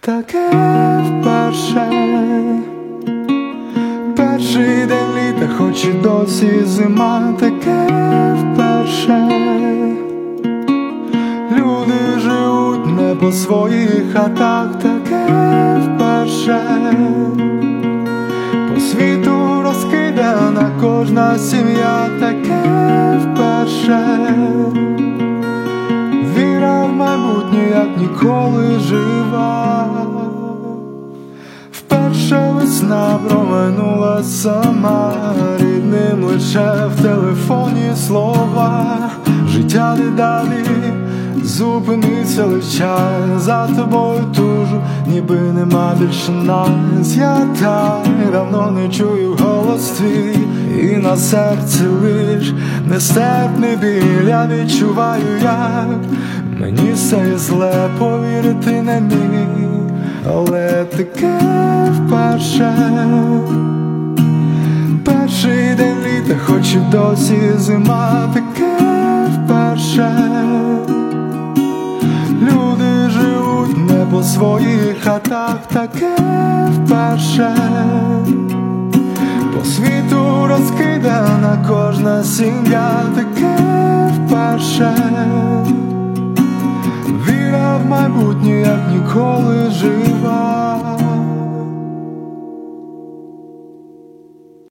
таке вперше. Перший день літа, хоч і досі зима, таке вперше. Люди живуть не по своїх хатах, таке вперше. По світу розкидана кожна сім'я, таке вперше. Віра в майбутнє, як ніколи жива. Вперше весна проминула сама, рідним лише в телефоні слова. Життя дедалі зупиниться лиш час, за тобою тужу, ніби нема більше нас. Я так давно не чую голос твій, і на серці лиш нестерпний біль. Я відчуваю, як мені стає зле, повірити не міг, але таке вперше. Перший день літа, хоч і досі зима, таке вперше. Люди живуть не по своїх хатах, таке вперше. По світу розкидана кожна сім'я, таке вперше. Віра в майбутнє, як ніколи жива.